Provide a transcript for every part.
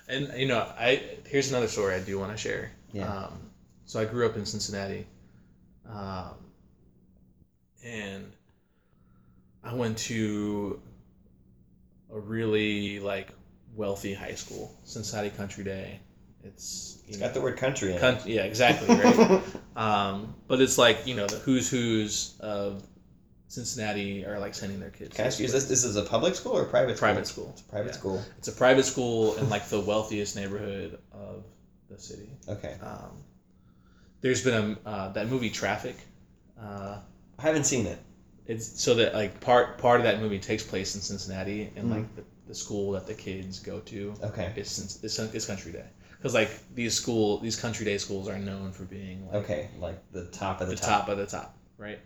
And here's another story I do want to share. Yeah. So I grew up in Cincinnati, um, and I went to a really like wealthy high school, Cincinnati Country Day. It's got the word country in it. Yeah, exactly, right. But it's like the who's of Cincinnati are like sending their kids. Can I ask you, this is a public school or a private school? Private school. It's a private school. It's a private school in like the wealthiest neighborhood of the city. Okay. There's been that movie Traffic. I haven't seen it. It's so that like part of that movie takes place in Cincinnati, and like the school that the kids go to. Okay. Is Country Day, because like these Country Day schools are known for being like like the top of the top. top of the top, right?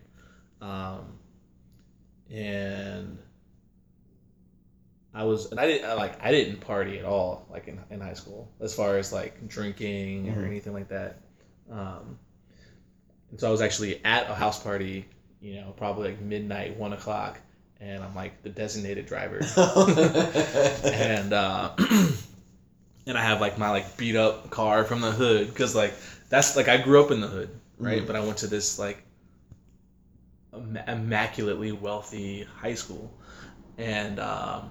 And I didn't party at all like in high school as far as like drinking or anything like that. And so I was actually at a house party, probably like midnight, 1:00, and I'm like the designated driver, and and I have like my like beat up car from the hood because like that's like I grew up in the hood, right? But I went to this like immaculately wealthy high school, and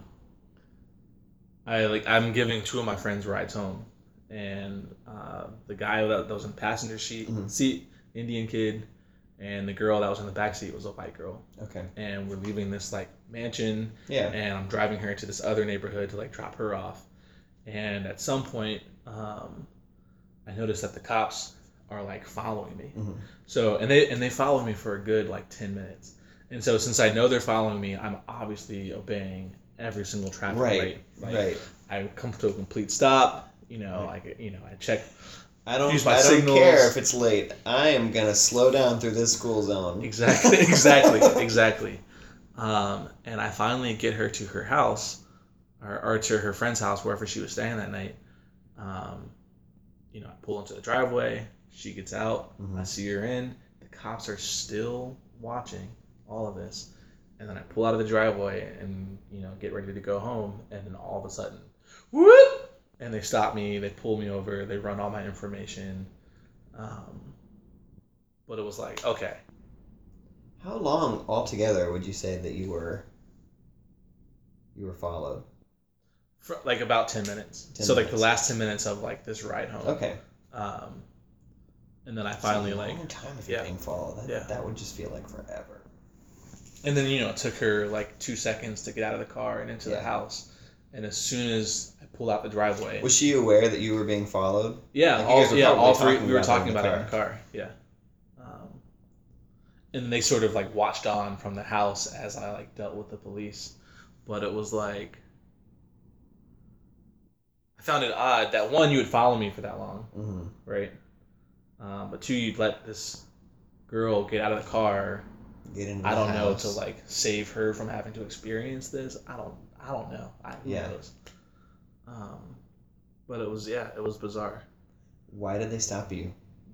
I'm giving two of my friends rides home, and the guy that was in the passenger seat, Indian kid, and the girl that was in the back seat was a white girl. Okay. And we're leaving this like mansion, yeah, and I'm driving her to this other neighborhood to like drop her off, and at some point I noticed that the cops are like following me. So and they followed me for a good like 10 minutes. And so since I know they're following me, I'm obviously obeying every single traffic light. Right. I come to a complete stop. I check. I don't signals. care if it's late. I am gonna slow down through this school zone. Exactly. And I finally get her to her house, or to her friend's house, wherever she was staying that night. I pull into the driveway. She gets out. I see her in. The cops are still watching all of this. And then I pull out of the driveway and, get ready to go home. And then all of a sudden, whoop! And they stop me. They pull me over. They run all my information. But it was like, okay. How long altogether would you say that you were followed? For like about 10 minutes. Like the last 10 minutes of like this ride home. Okay. And then I finally it's a long time if you're being followed. That would just feel like forever. And then it took her like 2 seconds to get out of the car and into the house. And as soon as I pulled out the driveway, was she aware that you were being followed? Yeah, all three. We were talking about it in the car. Yeah. And they sort of like watched on from the house as I like dealt with the police, but it was like I found it odd that one, you would follow me for that long, right? But two, you'd let this girl get out of the car. Get into I don't know, house. to like save her from having to experience this. I don't know. Who knows? But it was bizarre. Why did they stop you?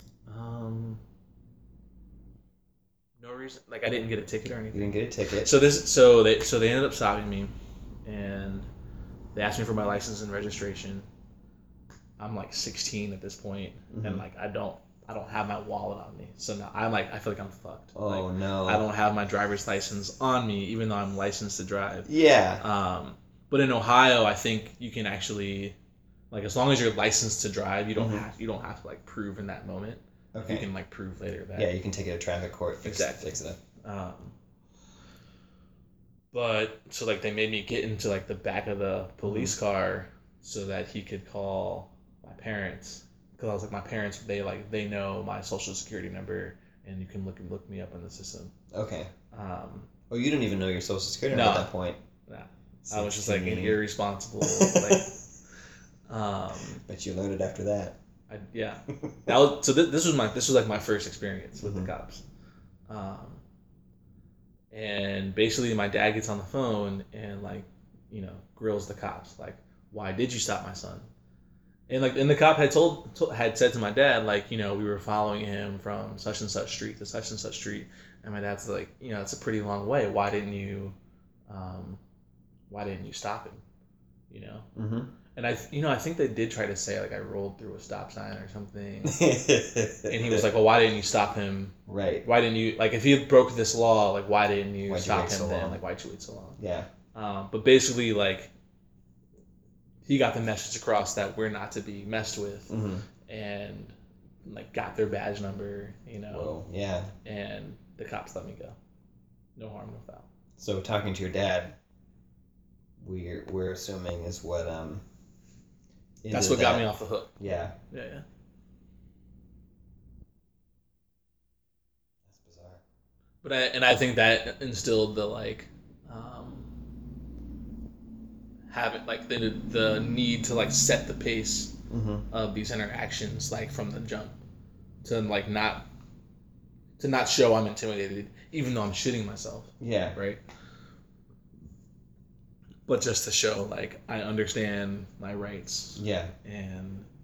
No reason. Like I didn't get a ticket or anything. You didn't get a ticket. So they ended up stopping me, and they asked me for my license and registration. I'm like 16 at this point, and like I don't have my wallet on me. So now I feel like I'm fucked. Oh like, no. I don't have my driver's license on me, even though I'm licensed to drive. Yeah. But in Ohio, I think you can actually, like, as long as you're licensed to drive, you don't have to like prove in that moment. Okay. You can like prove later that. Yeah, you can take it to traffic court. Fix it up. But so like they made me get into like the back of the police car so that he could call my parents, because I was like, my parents, they know my social security number, and you can look me up in the system. Okay. Oh, you didn't even know your social security number at that point. No. I was just like an irresponsible But you learned it after that. This was like my first experience with the cops. And basically my dad gets on the phone and like, grills the cops, like, why did you stop my son? And the cop had said to my dad, like, we were following him from such and such street to such and such street, and my dad's like, it's a pretty long way. Why didn't you stop him? And I think they did try to say like I rolled through a stop sign or something, and he was like, "Well, why didn't you stop him? Right. Why didn't you like if he broke this law? Like, why didn't you Why'd you stop wait him so then? long? Like, why'd you wait so long?" Yeah. But basically, like, he got the message across that we're not to be messed with, and like got their badge number, Whoa. Yeah. and the cops let me go. No harm, no foul. So talking to your dad, we're assuming is what That's what got me off the hook. Yeah. Yeah. That's bizarre. But I think that instilled the like having like the need to like set the pace of these interactions like from the jump to like not show I'm intimidated even though I'm shitting myself. Yeah. Right. But just to show like I understand my rights. Yeah. And